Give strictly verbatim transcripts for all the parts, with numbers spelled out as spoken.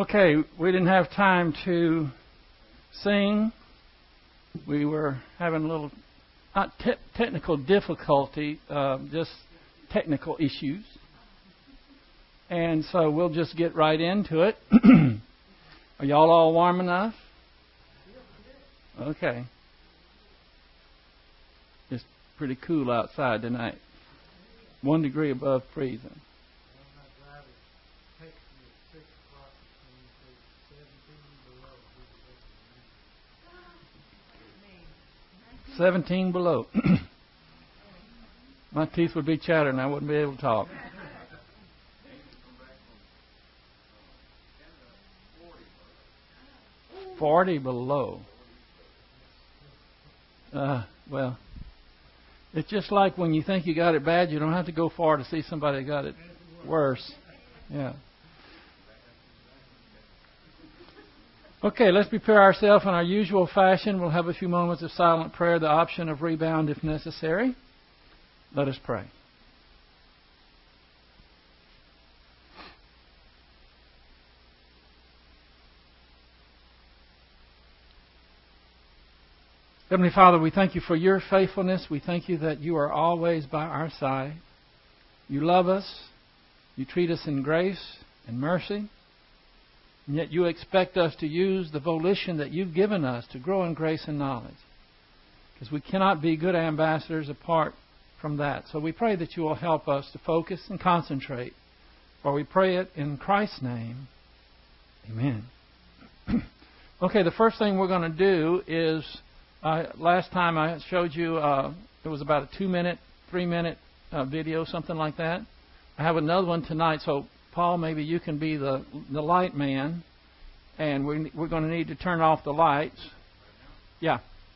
Okay, we didn't have time to sing. We were having a little, not te- technical difficulty, uh, just technical issues. And so we'll just get right into it. Are y'all all warm enough? Okay. It's pretty cool outside tonight. One degree above freezing. Seventeen below. My teeth would be chattering. I wouldn't be able to talk. Forty below. Uh, well, it's just like when you think you got it bad, you don't have to go far to see somebody that got it worse. Yeah. Okay, let's prepare ourselves in our usual fashion. We'll have a few moments of silent prayer, the option of rebound if necessary. Let us pray. Heavenly Father, we thank you for your faithfulness. We thank you that you are always by our side. You love us. You treat us in grace and mercy. And yet you expect us to use the volition that you've given us to grow in grace and knowledge. Because we cannot be good ambassadors apart from that. So we pray that you will help us to focus and concentrate. For we pray it in Christ's name. Amen. Okay, the first thing we're going to do is, uh, last time I showed you, uh, it was about a two-minute, three-minute uh, video, something like that. I have another one tonight, so Paul, maybe you can be the the light man, and we, we're going to need to turn off the lights. Yeah.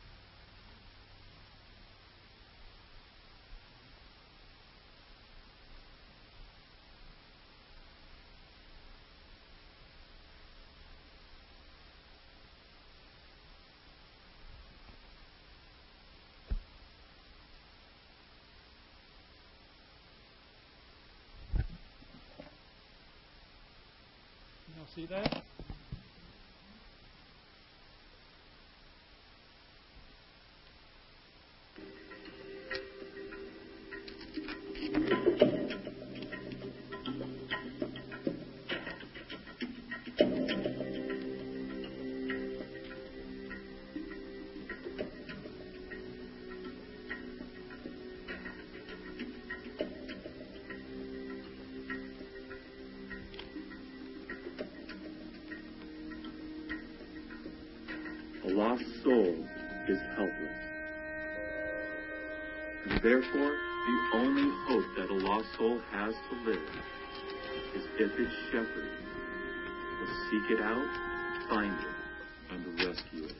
See that? A lost soul is helpless. And therefore, the only hope that a lost soul has to live is if its shepherd will seek it out, find it, and rescue it.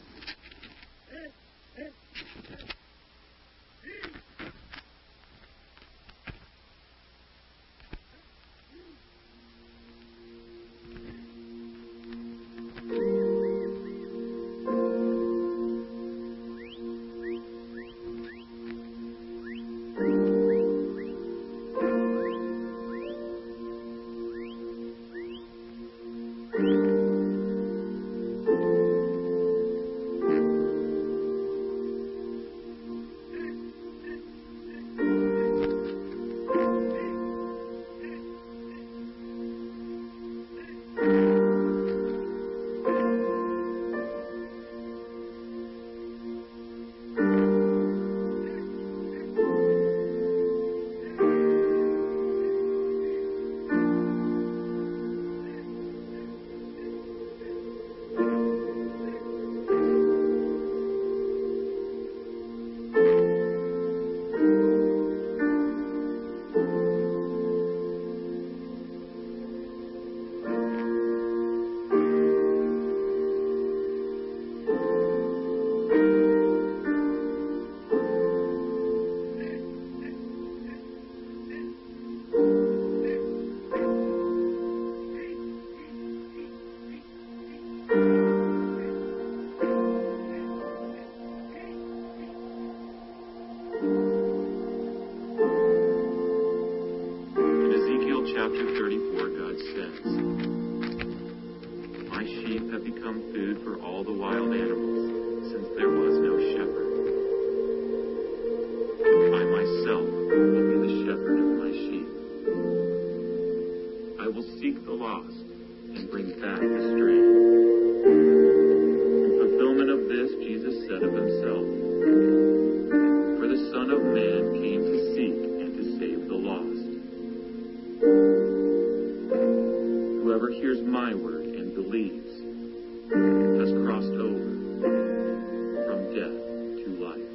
hears my word and believes has crossed over from death to life.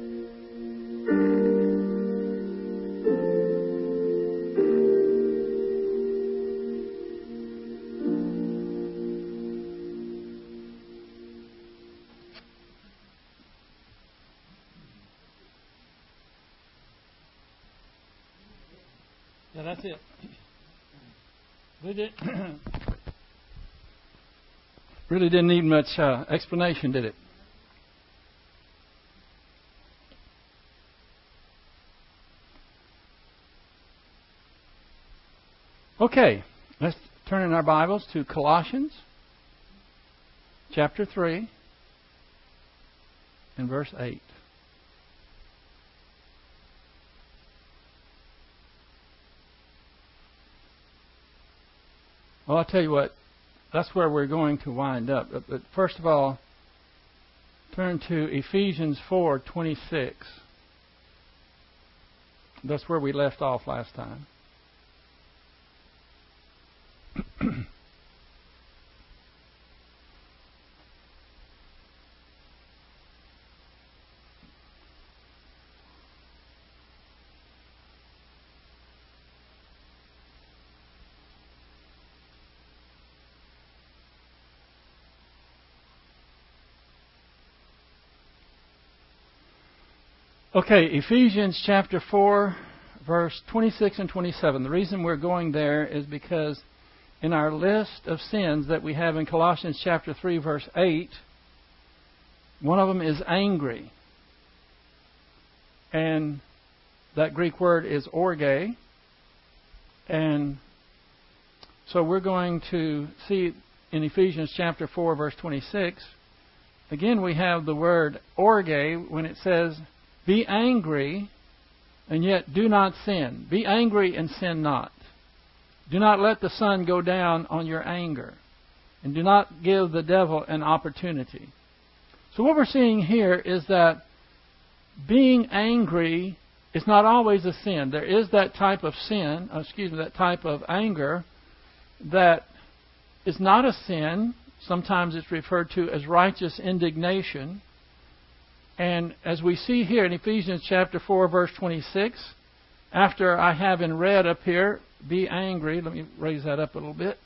Yeah, that's it. We did, really didn't need much uh, explanation, did it? Okay, let's turn in our Bibles to Colossians chapter three and verse eight. Well, I'll tell you what, that's where we're going to wind up. But, but first of all, turn to Ephesians four twenty-six. That's where we left off last time. Okay, Ephesians chapter four, verse twenty-six and twenty-seven. The reason we're going there is because in our list of sins that we have in Colossians chapter three, verse eight, one of them is angry. And that Greek word is orge. And so we're going to see in Ephesians chapter four, verse twenty-six, again we have the word orge when it says, be angry, and yet do not sin. Be angry and sin not. Do not let the sun go down on your anger. And do not give the devil an opportunity. So what we're seeing here is that being angry is not always a sin. There is that type of sin, excuse me, that type of anger that is not a sin. Sometimes it's referred to as righteous indignation. And as we see here in Ephesians chapter four, verse twenty-six, after I have in red up here, be angry. Let me raise that up a little bit.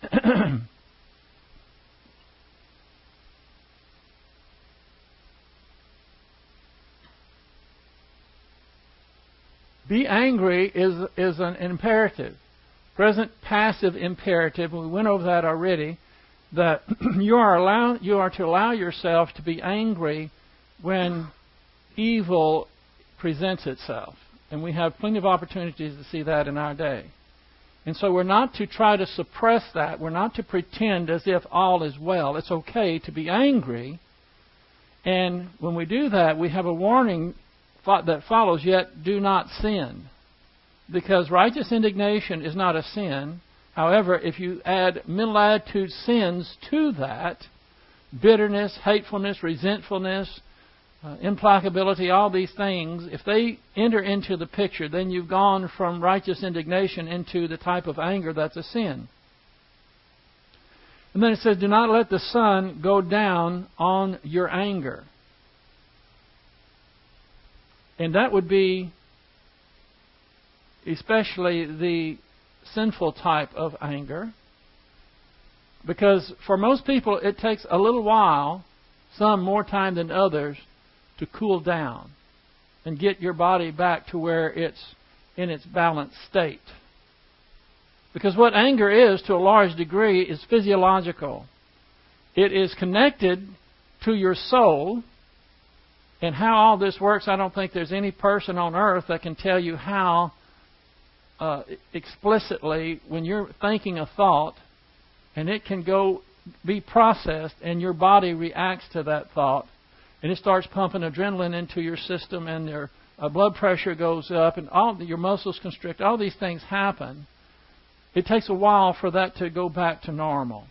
Be angry is, is an imperative. Present passive imperative. We went over that already. That you are allow, you are to allow yourself to be angry when evil presents itself. And we have plenty of opportunities to see that in our day. And so we're not to try to suppress that. We're not to pretend as if all is well. It's okay to be angry. And when we do that, we have a warning that follows, yet do not sin. Because righteous indignation is not a sin. However, if you add mental attitude sins to that, bitterness, hatefulness, resentfulness, Uh, implacability, all these things, if they enter into the picture, then you've gone from righteous indignation into the type of anger that's a sin. And then it says, do not let the sun go down on your anger. And that would be especially the sinful type of anger. Because for most people, it takes a little while, some more time than others, to cool down and get your body back to where it's in its balanced state. Because what anger is, to a large degree, is physiological. It is connected to your soul. And how all this works, I don't think there's any person on earth that can tell you how uh, explicitly, when you're thinking a thought, and it can go be processed, and your body reacts to that thought. And it starts pumping adrenaline into your system, and your uh, blood pressure goes up, and all your muscles constrict. All these things happen. It takes a while for that to go back to normal.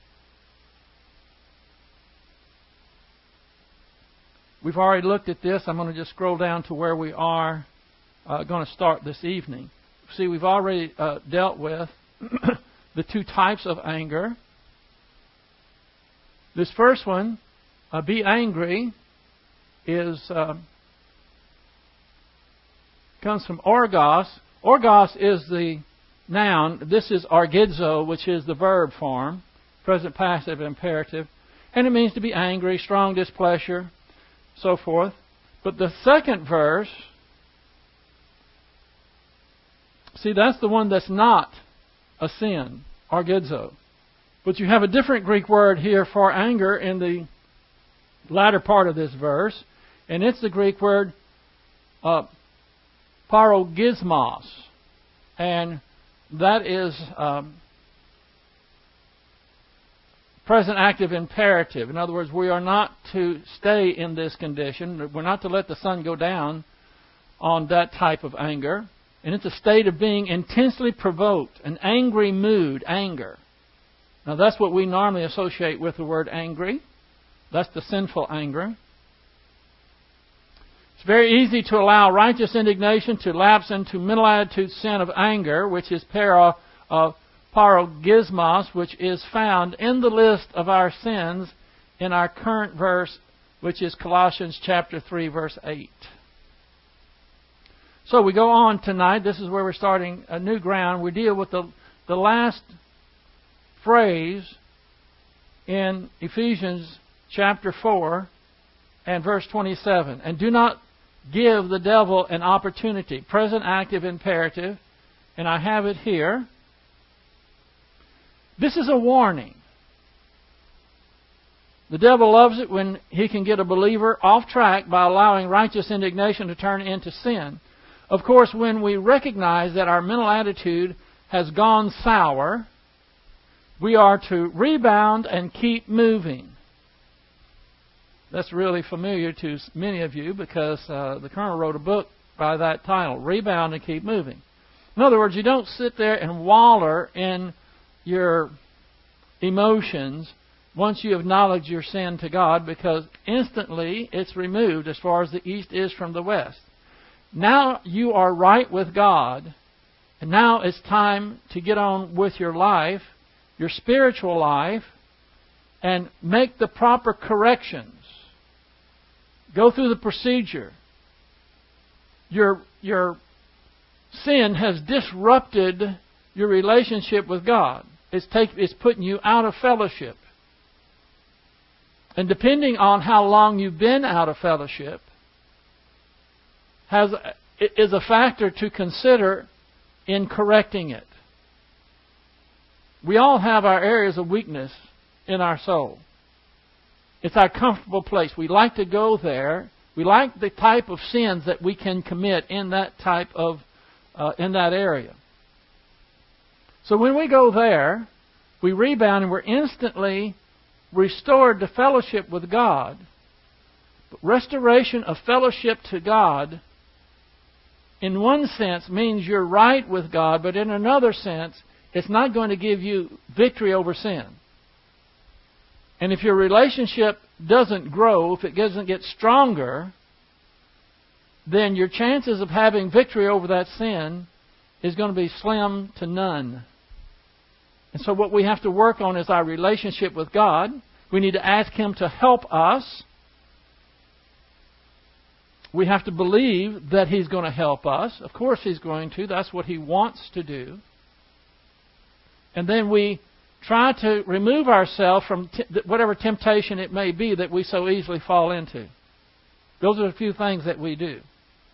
We've already looked at this. I'm going to just scroll down to where we are uh, going to start this evening. See, we've already uh, dealt with the two types of anger. This first one, uh, be angry, is uh, comes from orgos. Orgos is the noun. This is argidzo, which is the verb form, present passive imperative. And it means to be angry, strong displeasure, so forth. But the second verse, see, that's the one that's not a sin, argidzo. But you have a different Greek word here for anger in the latter part of this verse, and it's the Greek word uh, parogismos. And that is um, present active imperative. In other words, we are not to stay in this condition. We're not to let the sun go down on that type of anger. And it's a state of being intensely provoked, an angry mood, anger. Now that's what we normally associate with the word angry. That's the sinful anger. It's very easy to allow righteous indignation to lapse into mental attitude sin of anger, which is para of parogismos, which is found in the list of our sins in our current verse, which is Colossians chapter three, verse eight. So we go on tonight. This is where we're starting a new ground. We deal with the, the last phrase in Ephesians chapter four and verse twenty-seven. And do not give the devil an opportunity. Present active imperative. And I have it here. This is a warning. The devil loves it when he can get a believer off track by allowing righteous indignation to turn into sin. Of course, when we recognize that our mental attitude has gone sour, we are to rebound and keep moving. That's really familiar to many of you because uh, the Colonel wrote a book by that title, Rebound and Keep Moving. In other words, you don't sit there and waller in your emotions once you acknowledge your sin to God, because instantly it's removed as far as the east is from the west. Now you are right with God, and now it's time to get on with your life, your spiritual life, and make the proper corrections. Go through the procedure. Your, your sin has disrupted your relationship with God. It's, take, it's putting you out of fellowship. And depending on how long you've been out of fellowship, has is a factor to consider in correcting it. We all have our areas of weakness in our soul. It's our comfortable place. We like to go there. We like the type of sins that we can commit in that type of uh, in that area. So when we go there, we rebound and we're instantly restored to fellowship with God. But restoration of fellowship to God, in one sense, means you're right with God, but in another sense, it's not going to give you victory over sin. And if your relationship doesn't grow, if it doesn't get stronger, then your chances of having victory over that sin is going to be slim to none. And so what we have to work on is our relationship with God. We need to ask Him to help us. We have to believe that He's going to help us. Of course He's going to. That's what He wants to do. And then we try to remove ourselves from t- whatever temptation it may be that we so easily fall into. Those are a few things that we do.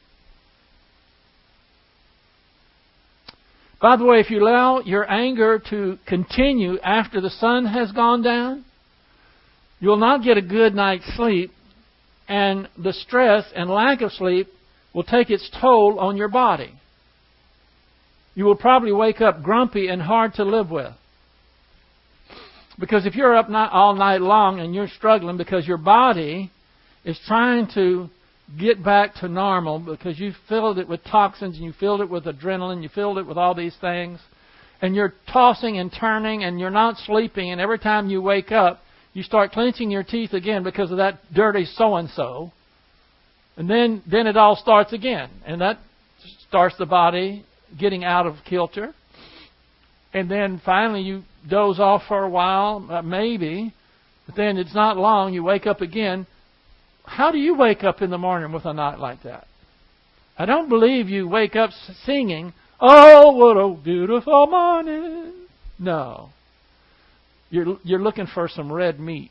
By the way, if you allow your anger to continue after the sun has gone down, you'll not get a good night's sleep, and the stress and lack of sleep will take its toll on your body. You will probably wake up grumpy and hard to live with. Because if you're up night, all night long and you're struggling because your body is trying to get back to normal because you filled it with toxins and you filled it with adrenaline, you filled it with all these things, and you're tossing and turning and you're not sleeping, and every time you wake up, you start clenching your teeth again because of that dirty so-and-so, and then, then it all starts again, and that starts the body getting out of kilter. and then finally you doze off for a while, uh, maybe, but then it's not long, you wake up again. How do you wake up in the morning with a night like that? I don't believe you wake up singing, "Oh, what a beautiful morning." No. You're, you're looking for some red meat.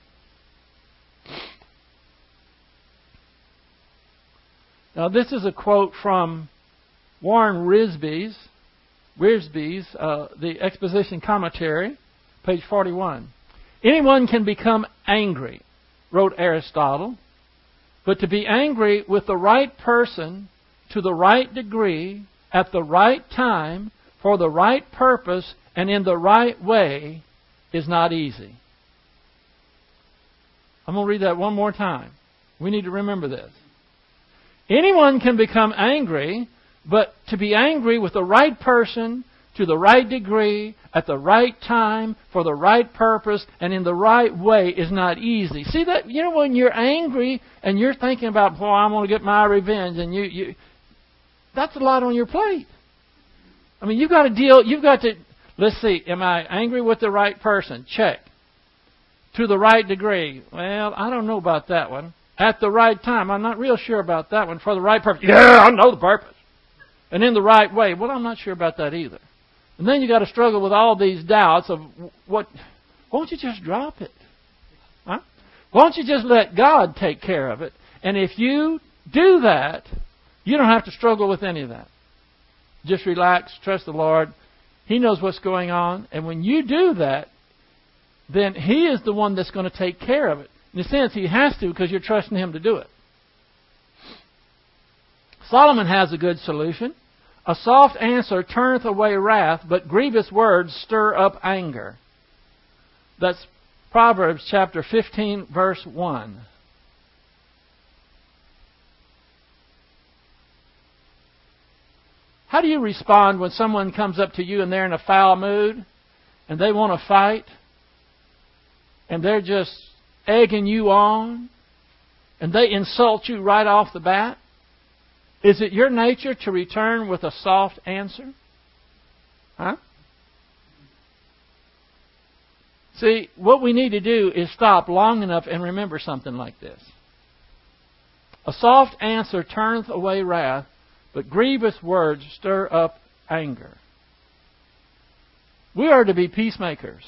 Now, this is a quote from Warren Wiersbe's, Wiersbe's uh, the Exposition Commentary, page forty-one. Anyone can become angry, wrote Aristotle, but to be angry with the right person, to the right degree, at the right time, for the right purpose, and in the right way, is not easy. I'm going to read that one more time. We need to remember this. Anyone can become angry, but to be angry with the right person, to the right degree, at the right time, for the right purpose, and in the right way is not easy. See that? You know, when you're angry and you're thinking about, boy, I'm going to get my revenge, and you, you that's a lot on your plate. I mean, you've got to deal, you've got to, let's see, am I angry with the right person? Check. To the right degree. Well, I don't know about that one. At the right time. I'm not real sure about that one. For the right purpose. Yeah, I know the purpose. And in the right way. Well, I'm not sure about that either. And then you got to struggle with all these doubts of what. Why don't you just drop it? Huh? Why don't you just let God take care of it? And if you do that, you don't have to struggle with any of that. Just relax, trust the Lord. He knows what's going on. And when you do that, then He is the one that's going to take care of it. In a sense, He has to because you're trusting Him to do it. Solomon has a good solution. A soft answer turneth away wrath, but grievous words stir up anger. That's Proverbs chapter fifteen, verse one. How do you respond when someone comes up to you and they're in a foul mood and they want to fight and they're just egging you on and they insult you right off the bat? Is it your nature to return with a soft answer? Huh? See, what we need to do is stop long enough and remember something like this. A soft answer turneth away wrath, but grievous words stir up anger. We are to be peacemakers.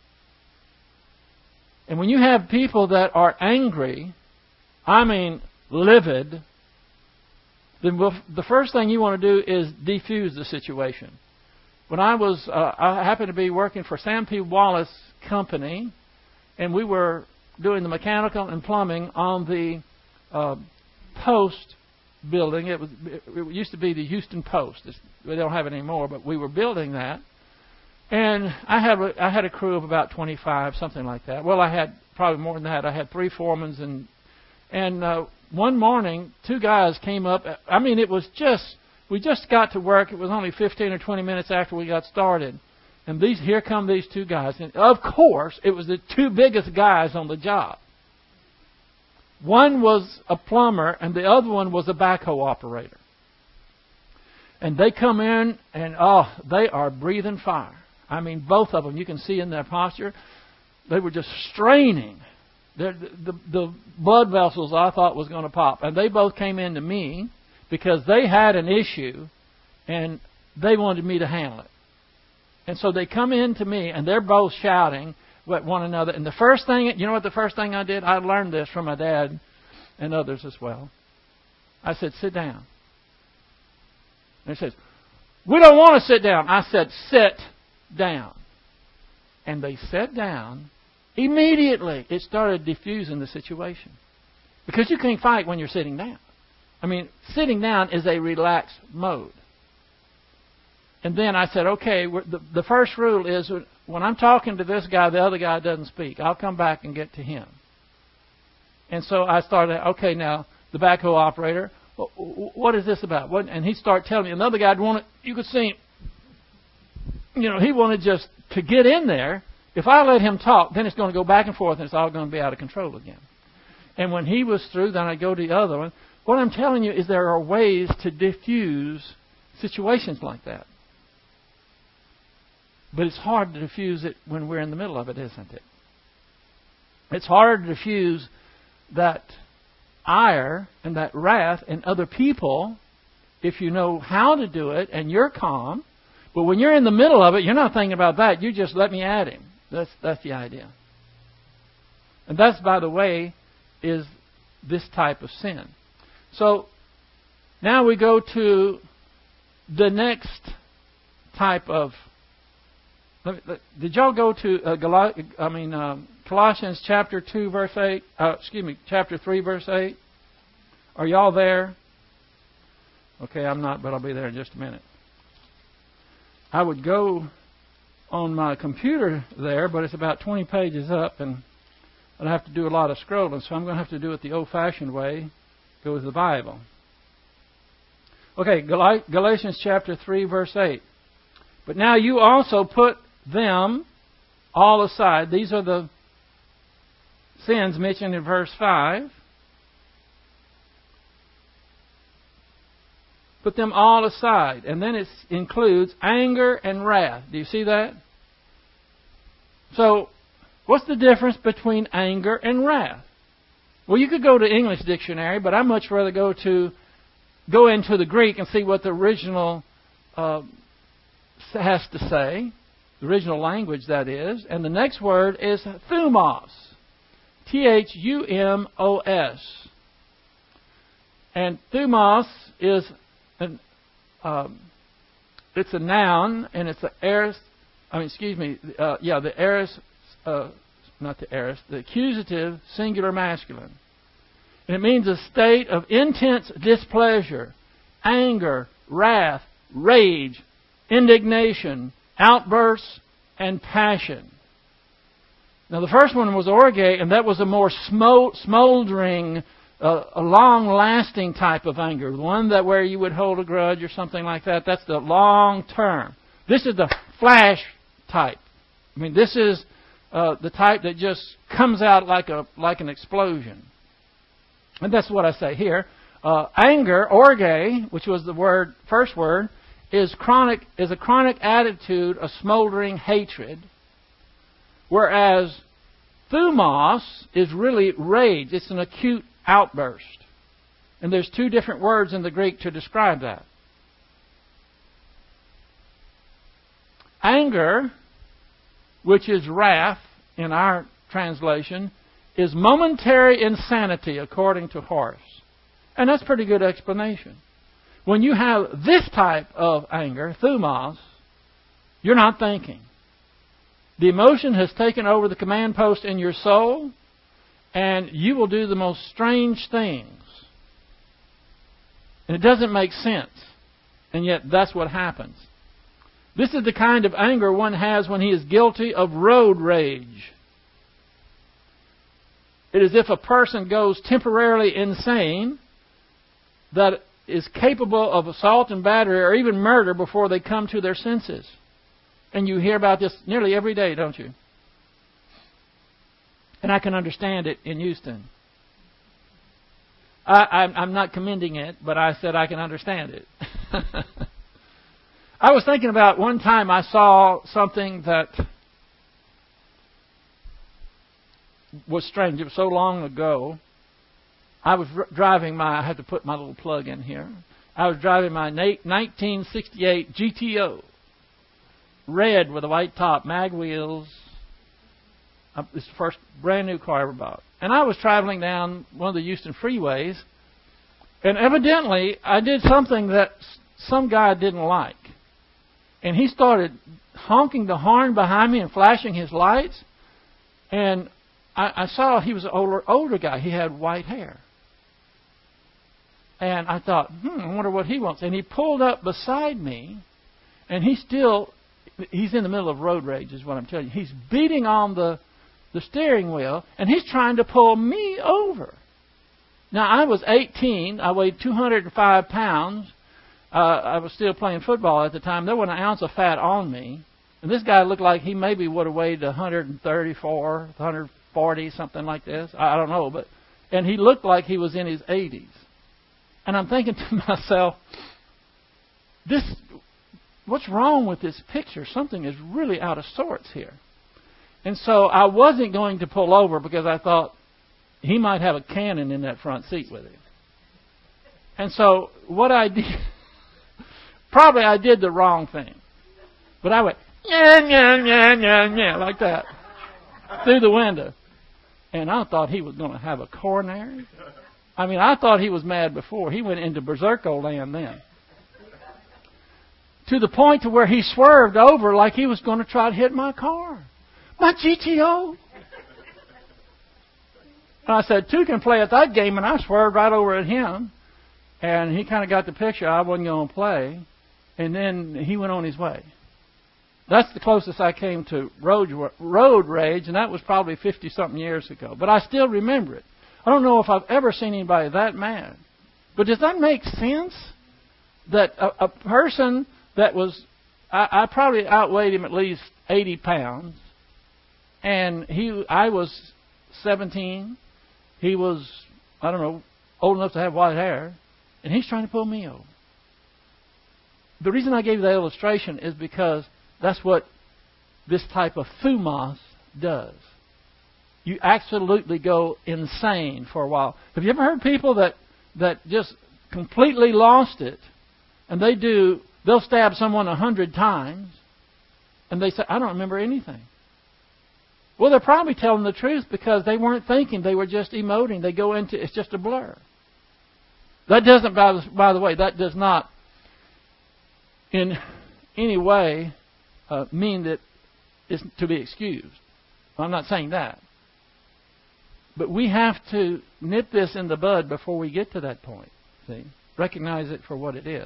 And when you have people that are angry, I mean livid, then the first thing you want to do is defuse the situation. When I was, uh, I happened to be working for Sam P. Wallace Company, and we were doing the mechanical and plumbing on the uh, Post building. It was, it used to be the Houston Post. It's, we don't have it anymore, but we were building that. And I had a, I had a crew of about twenty-five, something like that. Well, I had probably more than that. I had three foremen, and and uh, one morning, two guys came up. I mean, it was just, we just got to work. It was only fifteen or twenty minutes after we got started. And these, here come these two guys. And of course, it was the two biggest guys on the job. One was a plumber, and the other one was a backhoe operator. And they come in, and oh, they are breathing fire. I mean, both of them, you can see in their posture, they were just straining. The, the, the blood vessels I thought was going to pop. And they both came in to me because they had an issue and they wanted me to handle it. And so they come in to me and they're both shouting at one another. And the first thing, you know what the first thing I did? I learned this from my dad and others as well. I said, sit down. And he says, we don't want to sit down. I said, sit down. And they sat down. Immediately, it started diffusing the situation. Because you can't fight when you're sitting down. I mean, sitting down is a relaxed mode. And then I said, okay, the, the first rule is when I'm talking to this guy, the other guy doesn't speak. I'll come back and get to him. And so I started, okay, now, the backhoe operator, what is this about? What? And he started telling me. Another guy wanted, you could see him, you know, he wanted just to get in there. If I let him talk, then it's going to go back and forth and it's all going to be out of control again. And when he was through, then I go to the other one. What I'm telling you is there are ways to diffuse situations like that. But it's hard to diffuse it when we're in the middle of it, isn't it? It's hard to diffuse that ire and that wrath in other people if you know how to do it and you're calm. But when you're in the middle of it, you're not thinking about that. You just let me at him. That's that's the idea. And that's, by the way, is this type of sin. So now we go to the next type of. Did y'all go to uh, Gal- I mean um, Colossians chapter two verse eight? Uh, excuse me, chapter three verse eight. Are y'all there? Okay, I'm not, but I'll be there in just a minute. I would go on my computer there, but it's about twenty pages up, and I'd have to do a lot of scrolling, so I'm going to have to do it the old-fashioned way, go with the Bible. Okay, Gal- Galatians chapter three, verse eight. But now you also put them all aside. These are the sins mentioned in verse five. Put them all aside. And then it includes anger and wrath. Do you see that? So, what's the difference between anger and wrath? Well, you could go to English dictionary, but I'd much rather go to go into the Greek and see what the original uh, has to say. The original language, that is. And the next word is thumos. T H U M O S. And thumos is an, um, it's a noun, and it's the aorist. I mean, excuse me. Uh, yeah, the aorist, uh, not the aorist, the accusative singular masculine. And it means a state of intense displeasure, anger, wrath, rage, indignation, outbursts, and passion. Now, the first one was orge, and that was a more smoldering, uh, a long-lasting type of anger. The one that where you would hold a grudge or something like that. That's the long term. This is the flash type. I mean, this is uh, the type that just comes out like a like an explosion. And that's what I say here. Uh, anger, orge, which was the word first word, is chronic is a chronic attitude of smoldering hatred. Whereas thumos is really rage. It's an acute outburst. And there's two different words in the Greek to describe that. Anger, which is wrath in our translation, is momentary insanity according to Horace. And that's a pretty good explanation. When you have this type of anger, thumos, you're not thinking. The emotion has taken over the command post in your soul, and you will do the most strange things. And it doesn't make sense. And yet that's what happens. This is the kind of anger one has when he is guilty of road rage. It is if a person goes temporarily insane that is capable of assault and battery or even murder before they come to their senses. And you hear about this nearly every day, don't you? And I can understand it in Houston. I, I'm, I'm not commending it, but I said I can understand it. I was thinking about one time I saw something that was strange. It was so long ago. I was driving my, I had to put my little plug in here. I was driving my nineteen sixty-eight G T O. Red with a white top, mag wheels. It's the first brand new car I ever bought. And I was traveling down one of the Houston freeways. And evidently, I did something that some guy didn't like. And he started honking the horn behind me and flashing his lights. And I, I saw he was an older, older guy. He had white hair. And I thought, hmm, I wonder what he wants. And he pulled up beside me. And he still, he's in the middle of road rage is what I'm telling you. He's beating on the, the steering wheel. And he's trying to pull me over. Now, I was eighteen. I weighed two hundred five pounds. Uh, I was still playing football at the time. There wasn't an ounce of fat on me. And this guy looked like he maybe would have weighed one thirty-four, one forty, something like this. I don't know. But and he looked like he was in his eighties. And I'm thinking to myself, this what's wrong with this picture? Something is really out of sorts here. And so I wasn't going to pull over because I thought he might have a cannon in that front seat with him. And so what I did, probably I did the wrong thing. But I went, yeah, yeah, yeah, yeah, yeah, like that, through the window. And I thought he was going to have a coronary. I mean, I thought he was mad before. He went into berserko land then. To the point to where he swerved over like he was going to try to hit my car. My G T O. And I said, two can play at that game, and I swerved right over at him. And he kind of got the picture. I wasn't going to play. And then he went on his way. That's the closest I came to road road rage, and that was probably fifty-something years ago. But I still remember it. I don't know if I've ever seen anybody that mad. But does that make sense? That a, a person that was, I, I probably outweighed him at least eighty pounds, and he, I was seventeen. He was, I don't know, old enough to have white hair, and he's trying to pull me over. The reason I gave you that illustration is because that's what this type of thumos does. You absolutely go insane for a while. Have you ever heard people that, that just completely lost it, and they do, they'll stab someone a hundred times, and they say, I don't remember anything. Well, they're probably telling the truth because they weren't thinking. They were just emoting. They go into, it's just a blur. That doesn't, by the, by the way, that does not in any way uh, mean that it's to be excused. I'm not saying that. But we have to nip this in the bud before we get to that point. See? Recognize it for what it is.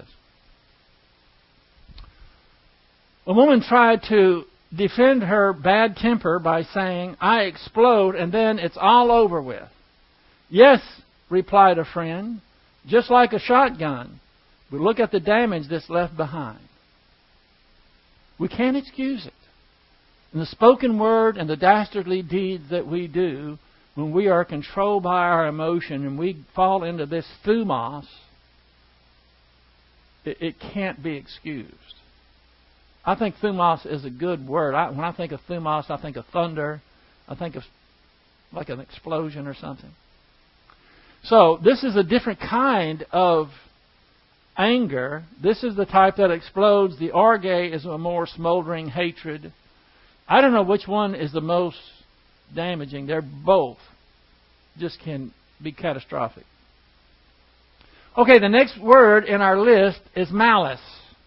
A woman tried to defend her bad temper by saying, I explode and then it's all over with. Yes, replied a friend, just like a shotgun. But look at the damage that's left behind. We can't excuse it. And the spoken word and the dastardly deeds that we do when we are controlled by our emotion and we fall into this thumos, it, it can't be excused. I think thumos is a good word. I, when I think of thumos, I think of thunder. I think of like an explosion or something. So this is a different kind of anger. This is the type that explodes. The orge is a more smoldering hatred. I don't know which one is the most damaging. They're both just can be catastrophic. Okay, the next word in our list is malice.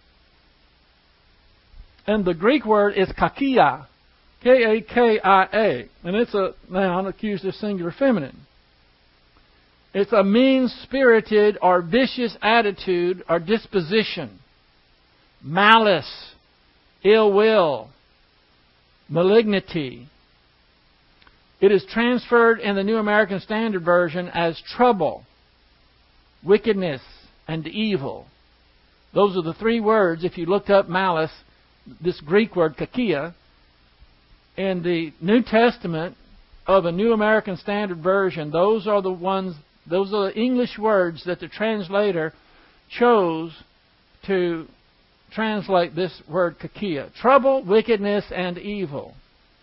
And the Greek word is kakia. K A K I A. And it's a noun accusative singular feminine. It's a mean-spirited or vicious attitude or disposition. Malice, ill will, malignity. It is transferred in the New American Standard Version as trouble, wickedness, and evil. Those are the three words, if you looked up malice, this Greek word, kakia, in the New Testament of a New American Standard Version, those are the ones, those are the English words that the translator chose to translate this word kakia. Trouble, wickedness, and evil.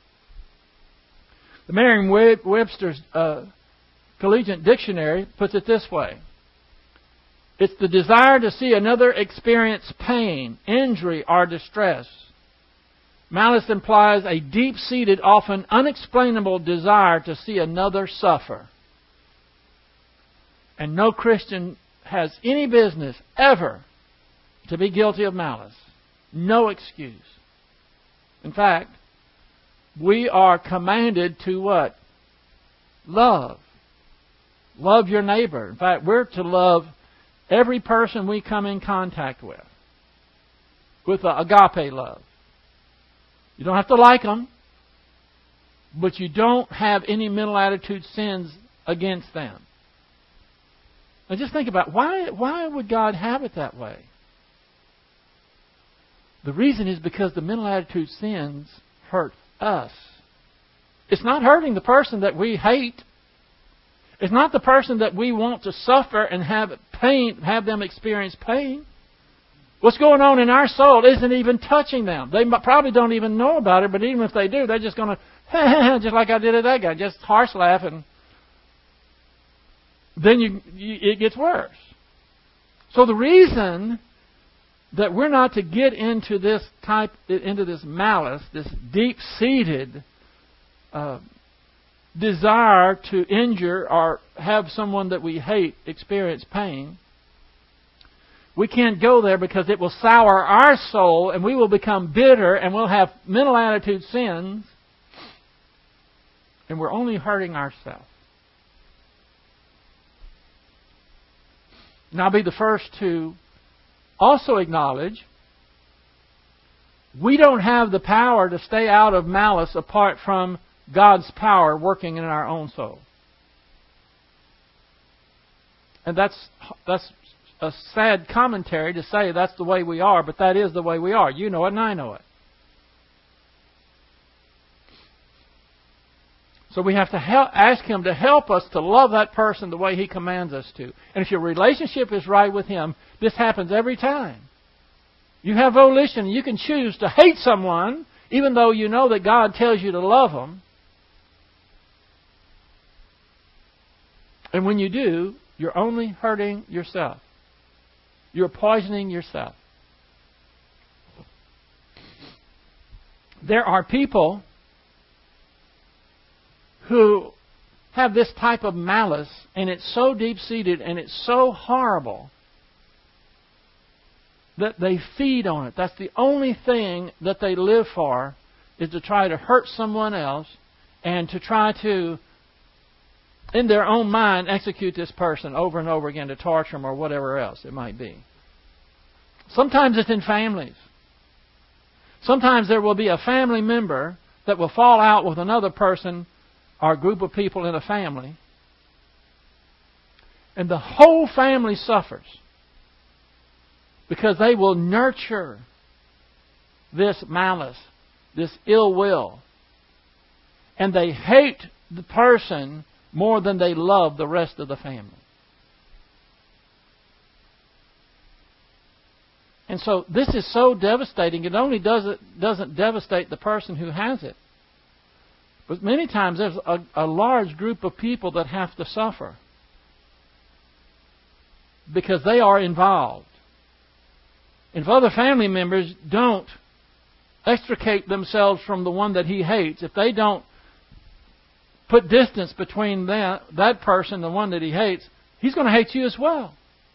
The Merriam-Webster's uh, Collegiate Dictionary puts it this way. It's the desire to see another experience pain, injury, or distress. Malice implies a deep-seated, often unexplainable desire to see another suffer. And no Christian has any business ever to be guilty of malice. No excuse. In fact, we are commanded to what? Love. Love your neighbor. In fact, we're to love every person we come in contact with. With the agape love. You don't have to like them. But you don't have any mental attitude sins against them. Now just think about why why would God have it that way? The reason is because the mental attitude sins hurt us. It's not hurting the person that we hate. It's not the person that we want to suffer and have pain, have them experience pain. What's going on in our soul isn't even touching them. They probably don't even know about it, but even if they do, they're just going to, just like I did to that guy, just harsh laugh, and then you, you, it gets worse. So the reason that we're not to get into this type, into this malice, this deep-seated uh, desire to injure or have someone that we hate experience pain, we can't go there because it will sour our soul and we will become bitter and we'll have mental attitude sins, and we're only hurting ourselves. And I'll be the first to also acknowledge we don't have the power to stay out of malice apart from God's power working in our own soul. And that's that's a sad commentary to say that's the way we are, but that is the way we are. You know it and I know it. So we have to help, ask Him to help us to love that person the way He commands us to. And if your relationship is right with Him, this happens every time. You have volition. You can choose to hate someone, even though you know that God tells you to love them. And when you do, you're only hurting yourself. You're poisoning yourself. There are people who have this type of malice, and it's so deep-seated and it's so horrible that they feed on it. That's the only thing that they live for, is to try to hurt someone else and to try to, in their own mind, execute this person over and over again to torture them or whatever else it might be. Sometimes it's in families. Sometimes there will be a family member that will fall out with another person or a group of people in a family, and the whole family suffers because they will nurture this malice, this ill will, and they hate the person more than they love the rest of the family. And so this is so devastating. It only doesn't, doesn't devastate the person who has it, but many times there's a, a large group of people that have to suffer because they are involved. And if other family members don't extricate themselves from the one that he hates, if they don't put distance between that, that person and the one that he hates, he's going to hate you as well.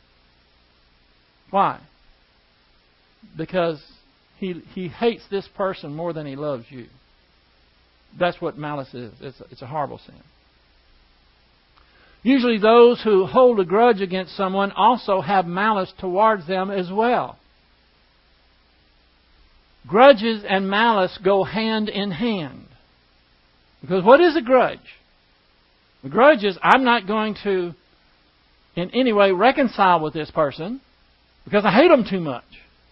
Why? Because he, he hates this person more than he loves you. That's what malice is. It's a, it's a horrible sin. Usually those who hold a grudge against someone also have malice towards them as well. Grudges and malice go hand in hand. Because what is a grudge? The grudge is, I'm not going to in any way reconcile with this person because I hate them too much.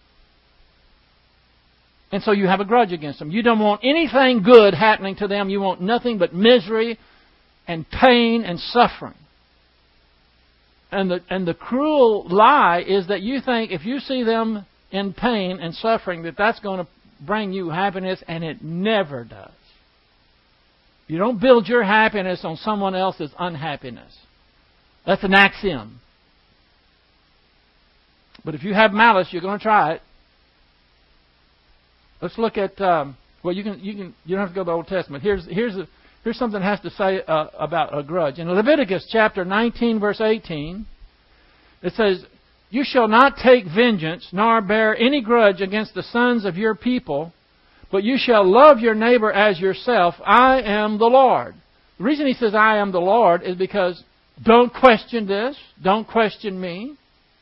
And so you have a grudge against them. You don't want anything good happening to them. You want nothing but misery and pain and suffering. And the, and the cruel lie is that you think if you see them in pain and suffering, that that's going to bring you happiness, and it never does. You don't build your happiness on someone else's unhappiness. That's an axiom. But if you have malice, you're going to try it. Let's look at, um, well, you can, you can, you don't have to go to the Old Testament. Here's, here's, a, here's something that has to say uh, about a grudge. In Leviticus chapter nineteen, verse eighteen, it says, "You shall not take vengeance, nor bear any grudge against the sons of your people, but you shall love your neighbor as yourself. I am the Lord." The reason he says, "I am the Lord," is because don't question this. Don't question me.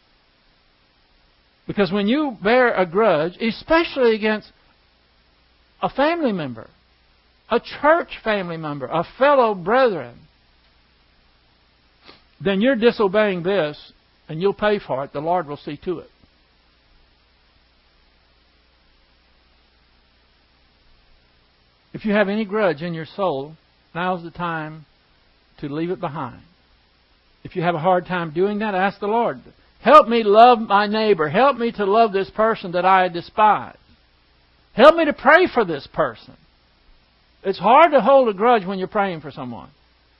Because when you bear a grudge, especially against a family member, a church family member, a fellow brethren, then you're disobeying this, and you'll pay for it. The Lord will see to it. If you have any grudge in your soul, now's the time to leave it behind. If you have a hard time doing that, ask the Lord. Help me love my neighbor. Help me to love this person that I despise. Help me to pray for this person. It's hard to hold a grudge when you're praying for someone.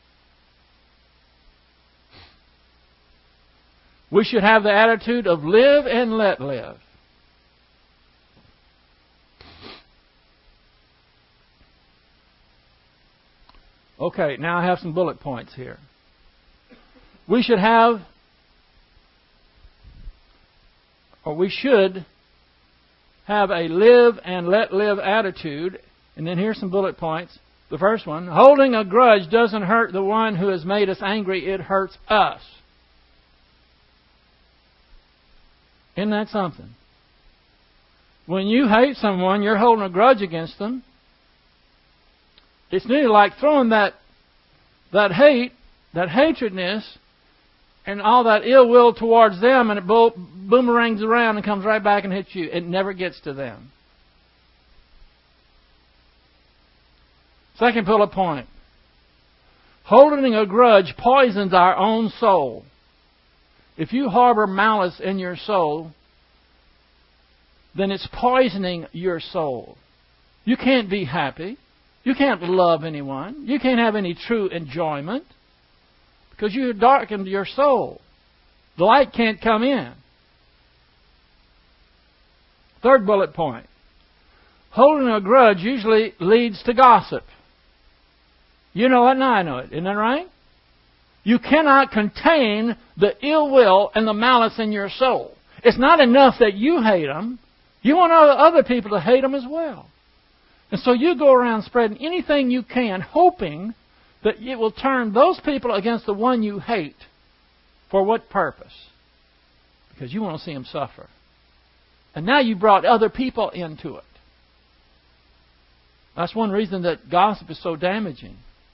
We should have the attitude of live and let live. Okay, now I have some bullet points here. We should have, or we should have a live and let live attitude. And then here's some bullet points. The first one, holding a grudge doesn't hurt the one who has made us angry. It hurts us. Isn't that something? When you hate someone, you're holding a grudge against them. It's nearly like throwing that, that hate, that hatredness, and all that ill will towards them, and it bo- boomerangs around and comes right back and hits you. It never gets to them. Second bullet point. Holding a grudge poisons our own soul. If you harbor malice in your soul, then it's poisoning your soul. You can't be happy. You can't love anyone. You can't have any true enjoyment because you have darkened your soul. The light can't come in. Third bullet point. Holding a grudge usually leads to gossip. You know it and I know it. Isn't that right? You cannot contain the ill will and the malice in your soul. It's not enough that you hate them. You want other people to hate them as well. And so you go around spreading anything you can, hoping that it will turn those people against the one you hate. For what purpose? Because you want to see them suffer. And now you brought other people into it. That's one reason that gossip is so damaging.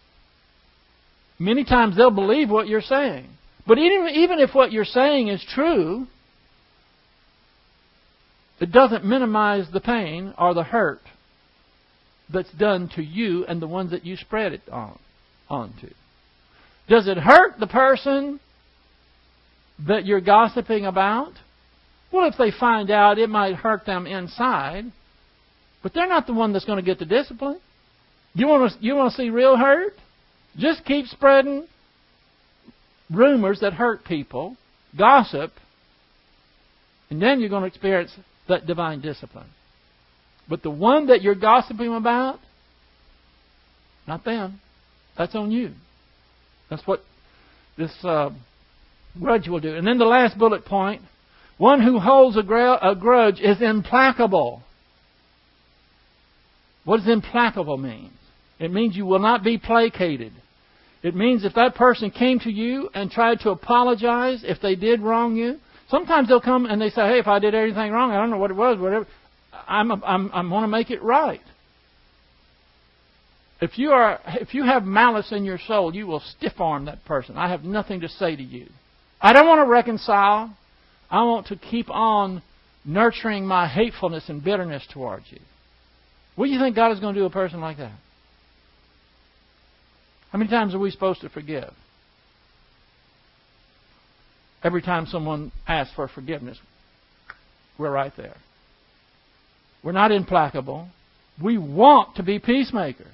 Many times they'll believe what you're saying. But even, even if what you're saying is true, it doesn't minimize the pain or the hurt that's done to you and the ones that you spread it on onto. Does it hurt the person that you're gossiping about? Well, if they find out, it might hurt them inside. But they're not the one that's going to get the discipline. You want to, you want to see real hurt? Just keep spreading rumors that hurt people, gossip, and then you're going to experience that divine discipline. But the one that you're gossiping about, not them. That's on you. That's what this uh, grudge will do. And then the last bullet point, one who holds a, gra- a grudge is implacable. What does implacable mean? It means you will not be placated. It means if that person came to you and tried to apologize if they did wrong you, sometimes they'll come and they say, hey, if I did anything wrong, I don't know what it was, whatever, I'm, I'm, I'm going to make it right. If you are, if you have malice in your soul, you will stiff-arm that person. I have nothing to say to you. I don't want to reconcile. I want to keep on nurturing my hatefulness and bitterness towards you. What do you think God is going to do to a person like that? How many times are we supposed to forgive? Every time someone asks for forgiveness, we're right there. We're not implacable. We want to be peacemakers.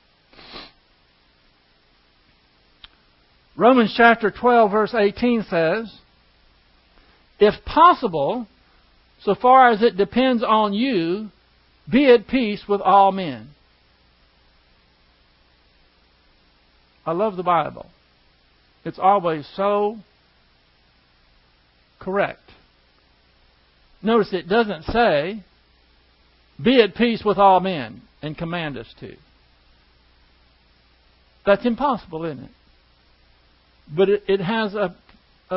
Romans chapter twelve, verse eighteen says, if possible, so far as it depends on you, be at peace with all men. I love the Bible. It's always so correct. Notice it doesn't say, be at peace with all men and command us to. That's impossible, isn't it? But it, it has a, a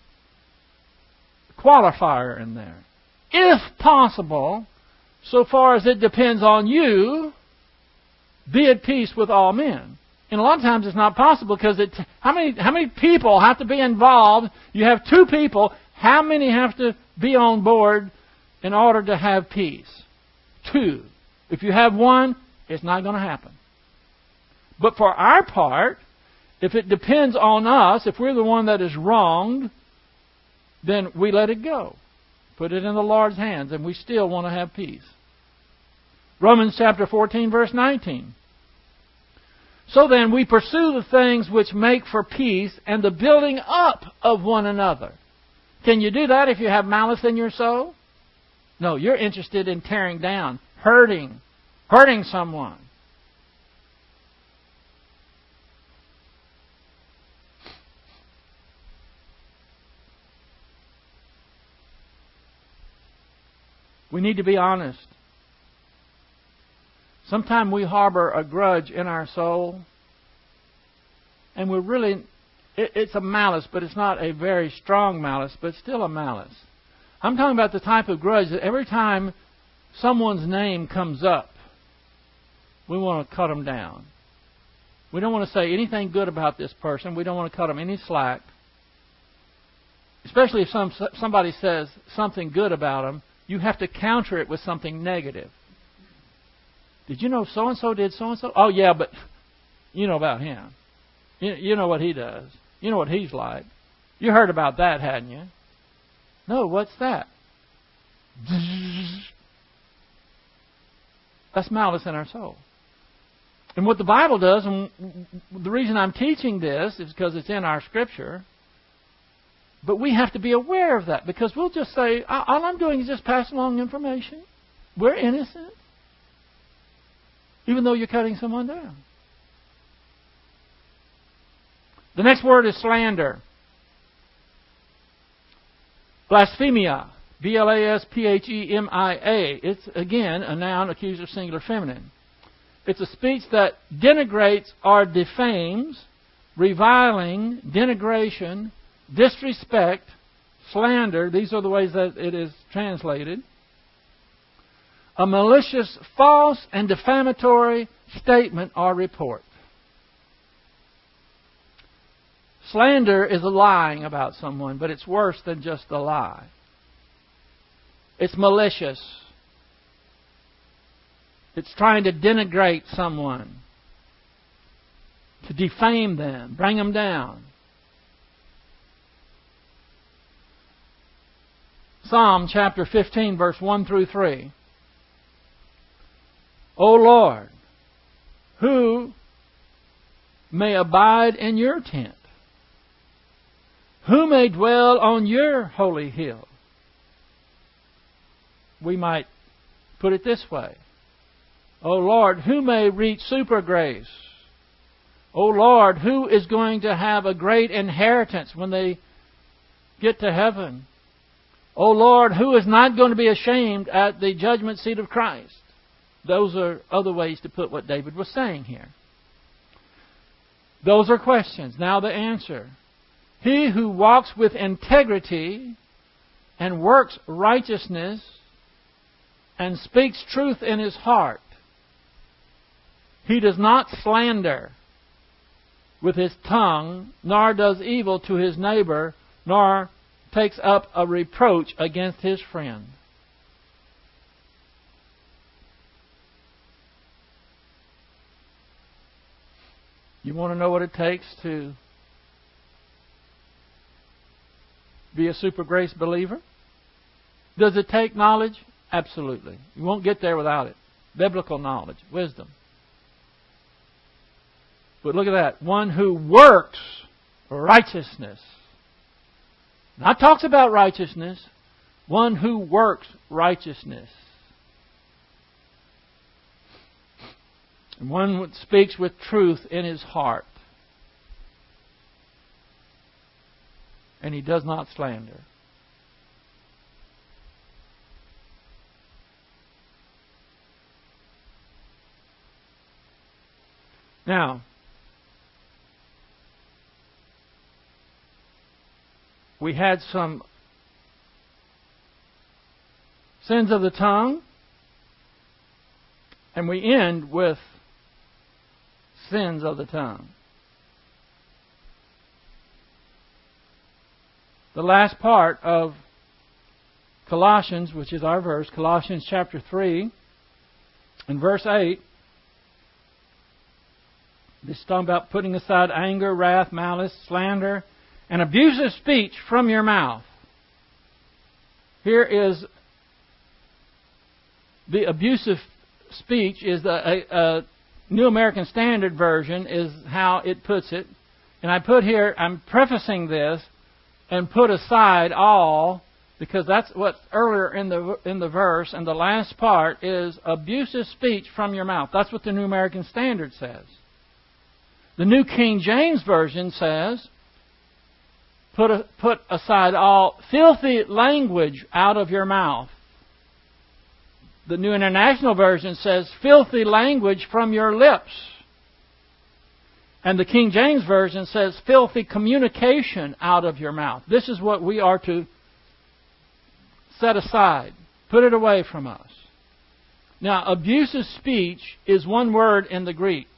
qualifier in there. If possible, so far as it depends on you, be at peace with all men. And a lot of times it's not possible because it, how many how many people have to be involved? You have two people. How many have to be on board in order to have peace? Two. If you have one, it's not going to happen. But for our part, if it depends on us, if we're the one that is wronged, then we let it go. Put it in the Lord's hands, and we still want to have peace. Romans chapter fourteen, verse nineteen. So then, we pursue the things which make for peace and the building up of one another. Can you do that if you have malice in your soul? No, you're interested in tearing down, hurting, hurting someone. We need to be honest. Sometimes we harbor a grudge in our soul, and we're really, it, it's a malice, but it's not a very strong malice, but still a malice. I'm talking about the type of grudge that every time someone's name comes up, we want to cut them down. We don't want to say anything good about this person. We don't want to cut them any slack. Especially if some somebody says something good about them, you have to counter it with something negative. Did you know so-and-so did so-and-so? Oh, yeah, but you know about him. You, you know what he does. You know what he's like. You heard about that, hadn't you? No, what's that? That's malice in our soul. And what the Bible does, and the reason I'm teaching this is because it's in our Scripture, but we have to be aware of that, because we'll just say, all I'm doing is just passing along information. We're innocent. Even though you're cutting someone down. The next word is slander. Blasphemia. B L A S P H E M I A. It's, again, a noun, accusative, singular, feminine. It's a speech that denigrates or defames, reviling, denigration, disrespect, slander. These are the ways that it is translated. A malicious, false, and defamatory statement or report. Slander is a lying about someone, but it's worse than just a lie. It's malicious. It's trying to denigrate someone, to defame them, bring them down. Psalm chapter fifteen, verse one through three. O Lord, who may abide in your tent? Who may dwell on your holy hill? We might put it this way. O Lord, who may reach super grace? O Lord, who is going to have a great inheritance when they get to heaven? O Lord, who is not going to be ashamed at the judgment seat of Christ? Those are other ways to put what David was saying here. Those are questions. Now the answer. He who walks with integrity and works righteousness and speaks truth in his heart, he does not slander with his tongue, nor does evil to his neighbor, nor takes up a reproach against his friend. You want to know what it takes to be a super grace believer? Does it take knowledge? Absolutely. You won't get there without it. Biblical knowledge, wisdom. But look at that. One who works righteousness. Not talks about righteousness. One who works righteousness. And one who speaks with truth in his heart. And he does not slander. Now, we had some sins of the tongue, and we end with sins of the tongue. The last part of Colossians, which is our verse, Colossians chapter three, and verse eight, this is talking about putting aside anger, wrath, malice, slander, and abusive speech from your mouth. here is the abusive speech is the a, a New American Standard Version is how it puts it. And I put here, I'm prefacing this, and put aside all, because that's what earlier in the in the verse, and the last part is abusive speech from your mouth. That's what the New American Standard says. The New King James Version says, put a, put aside all filthy language out of your mouth. The New International Version says, filthy language from your lips. And the King James Version says, filthy communication out of your mouth. This is what we are to set aside. Put it away from us. Now, abusive speech is one word in the Greek.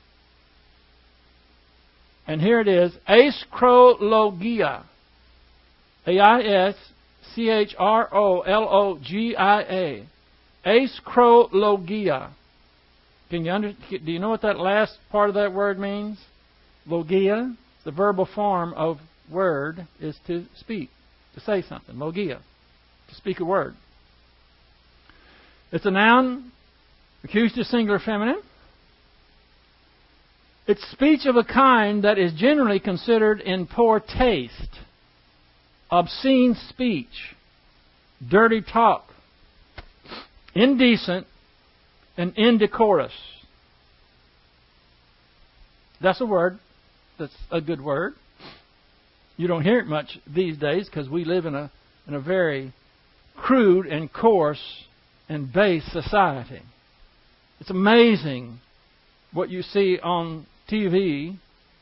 And here it is, aschrologia. A I S C H R O L O G I A. Aschrologia. Can you under, do you know what that last part of that word means? Logia. The verbal form of word is to speak, to say something. Logia. To speak a word. It's a noun, accusative singular feminine. It's speech of a kind that is generally considered in poor taste, obscene speech, dirty talk, indecent, and indecorous. That's a word. That's a good word. You don't hear it much these days because we live in a in a very crude and coarse and base society. It's amazing what you see on T V.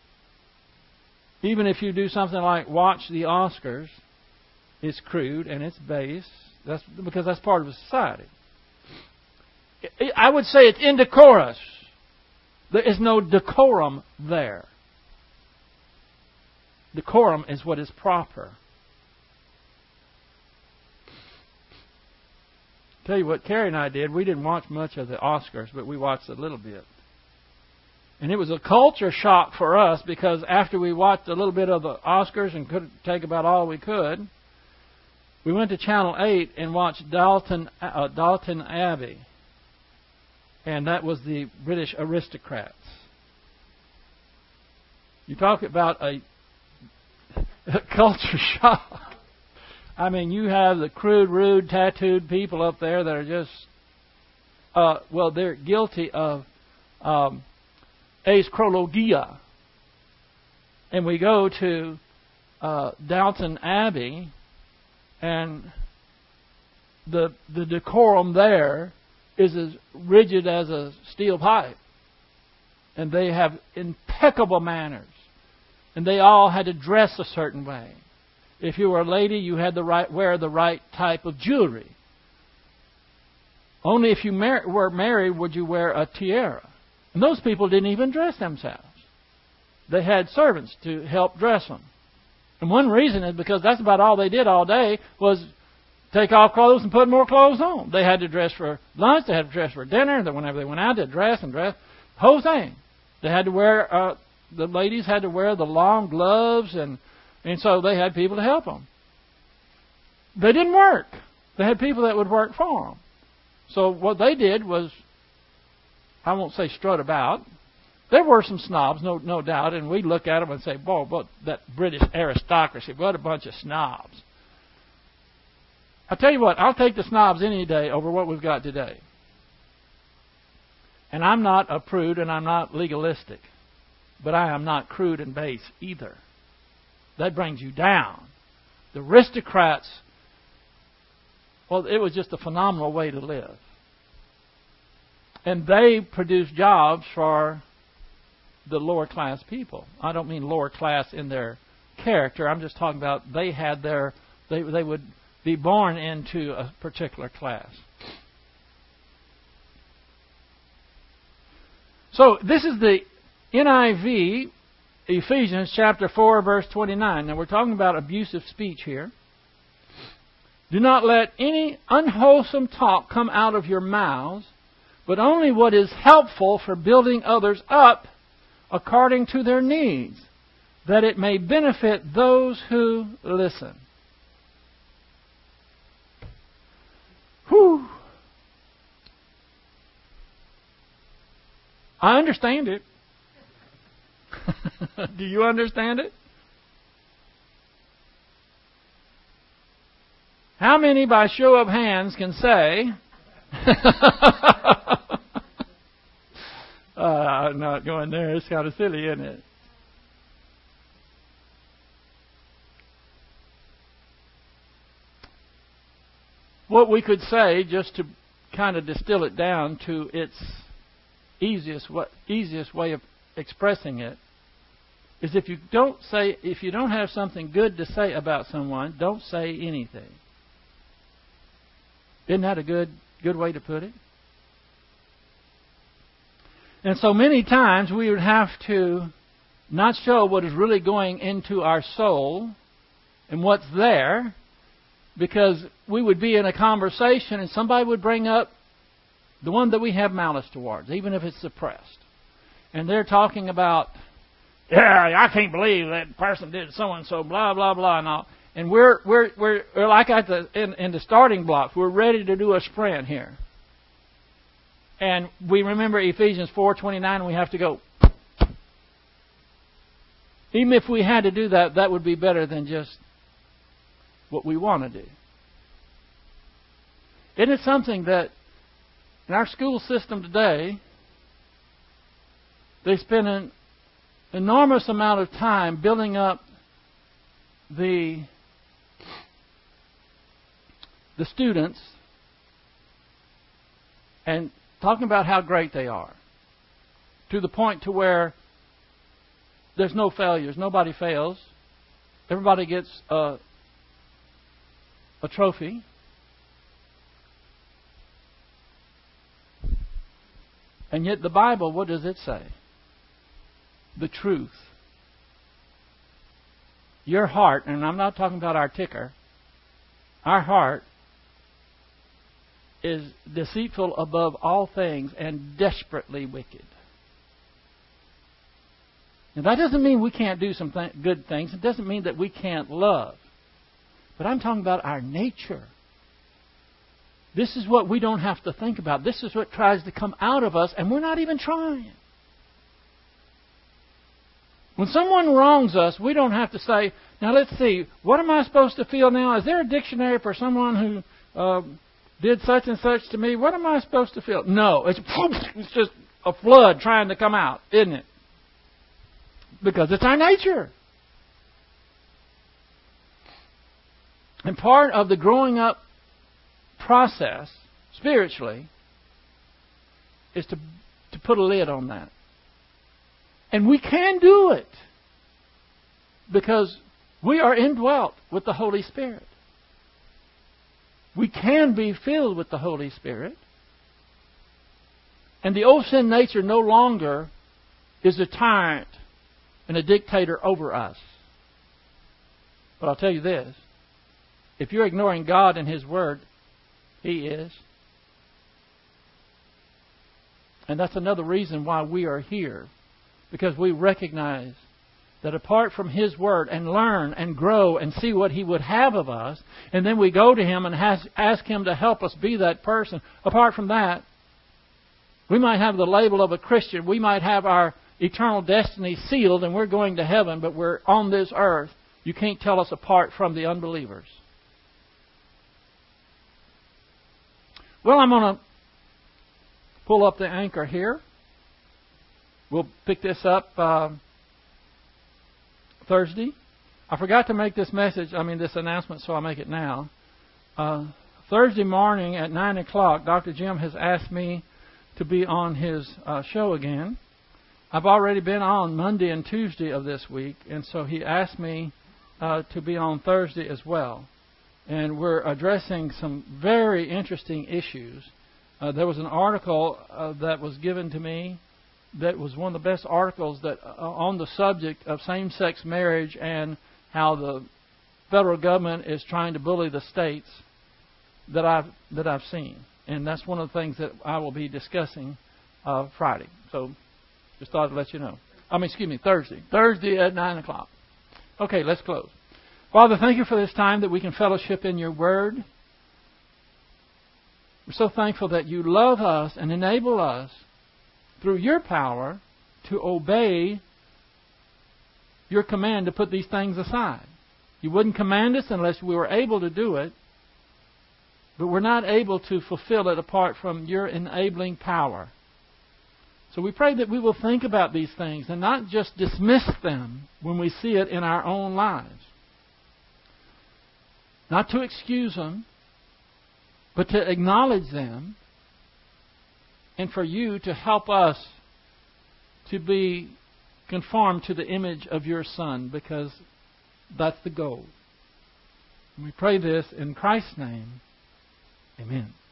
Even if you do something like watch the Oscars, it's crude and it's base. That's because that's part of a society. I would say it's indecorous. There is no decorum there. Decorum is what is proper. Tell you what Carrie and I did. We didn't watch much of the Oscars, but we watched a little bit. And it was a culture shock for us because after we watched a little bit of the Oscars and could take about all we could, we went to Channel eight and watched Dalton, uh, Dalton Abbey. And that was the British aristocrats. You talk about a, a culture shock. I mean, you have the crude, rude, tattooed people up there that are just, uh, well, they're guilty of um, aschrologia. And we go to uh, Downton Abbey, and the the decorum there is as rigid as a steel pipe. And they have impeccable manners. And they all had to dress a certain way. If you were a lady, you had to right, wear the right type of jewelry. Only if you mar- were married would you wear a tiara. And those people didn't even dress themselves. They had servants to help dress them. And one reason is because that's about all they did all day was take off clothes and put more clothes on. They had to dress for lunch. They had to dress for dinner. And whenever they went out, they'd dress and dress. The whole thing. They had to wear, uh, the ladies had to wear the long gloves, and, and so they had people to help them. They didn't work. They had people that would work for them. So what they did was, I won't say strut about. There were some snobs, no no doubt, and we'd look at them and say, boy, what that British aristocracy, what a bunch of snobs. I'll tell you what, I'll take the snobs any day over what we've got today. And I'm not a prude and I'm not legalistic. But I am not crude and base either. That brings you down. The aristocrats, well, it was just a phenomenal way to live. And they produced jobs for the lower class people. I don't mean lower class in their character. I'm just talking about they had their, they they would be born into a particular class. So this is the N I V, Ephesians chapter four, verse twenty-nine. Now we're talking about abusive speech here. Do not let any unwholesome talk come out of your mouths, but only what is helpful for building others up according to their needs, that it may benefit those who listen. I understand it. Do you understand it? How many by show of hands can say, uh, I'm not going there, it's kind of silly, isn't it? What we could say, just to kind of distill it down to its easiest what easiest way of expressing it, is if you don't say if you don't have something good to say about someone, don't say anything. Isn't that a good good way to put it? And so many times we would have to not show what is really going into our soul and what's there, because we would be in a conversation and somebody would bring up the one that we have malice towards, even if it's suppressed. And they're talking about, yeah, I can't believe that person did so-and-so, blah, blah, blah, and all. And we're we're we're, we're like at the in, in the starting blocks. We're ready to do a sprint here. And we remember Ephesians four twenty-nine, and we have to go. Even if we had to do that, that would be better than just what we want to do. Isn't it something that in our school system today, they spend an enormous amount of time building up the the students and talking about how great they are, to the point to where there's no failures. Nobody fails. Everybody gets a, a trophy. And yet the Bible, what does it say? The truth. Your heart, and I'm not talking about our ticker, our heart is deceitful above all things and desperately wicked. Now that doesn't mean we can't do some th- good things. It doesn't mean that we can't love. But I'm talking about our nature. This is what we don't have to think about. This is what tries to come out of us, and we're not even trying. When someone wrongs us, we don't have to say, now let's see, what am I supposed to feel now? Is there a dictionary for someone who uh, did such and such to me? What am I supposed to feel? No, it's, it's just a flood trying to come out, isn't it? Because it's our nature. And part of the growing up process, spiritually, is to, to put a lid on that. And we can do it because we are indwelt with the Holy Spirit. We can be filled with the Holy Spirit. And the old sin nature no longer is a tyrant and a dictator over us. But I'll tell you this. If you're ignoring God and His Word, He is. And that's another reason why we are here. Because we recognize that apart from His Word and learn and grow and see what He would have of us, and then we go to Him and has, ask Him to help us be that person. Apart from that, we might have the label of a Christian. We might have our eternal destiny sealed and we're going to heaven, but we're on this earth. You can't tell us apart from the unbelievers. Well, I'm going to pull up the anchor here. We'll pick this up uh, Thursday. I forgot to make this message, I mean this announcement, so I'll make it now. Uh, Thursday morning at nine o'clock, Doctor Jim has asked me to be on his uh, show again. I've already been on Monday and Tuesday of this week, and so he asked me uh, to be on Thursday as well. And we're addressing some very interesting issues. Uh, there was an article uh, that was given to me that was one of the best articles that uh, on the subject of same-sex marriage and how the federal government is trying to bully the states that I've that I've seen. And that's one of the things that I will be discussing uh, Friday. So just thought I'd let you know. I mean, excuse me, Thursday. Thursday at nine o'clock. Okay, let's close. Father, thank you for this time that we can fellowship in your word. We're so thankful that you love us and enable us through your power, to obey your command to put these things aside. You wouldn't command us unless we were able to do it, but we're not able to fulfill it apart from your enabling power. So we pray that we will think about these things and not just dismiss them when we see it in our own lives. Not to excuse them, but to acknowledge them, and for you to help us to be conformed to the image of your Son, because that's the goal. And we pray this in Christ's name. Amen.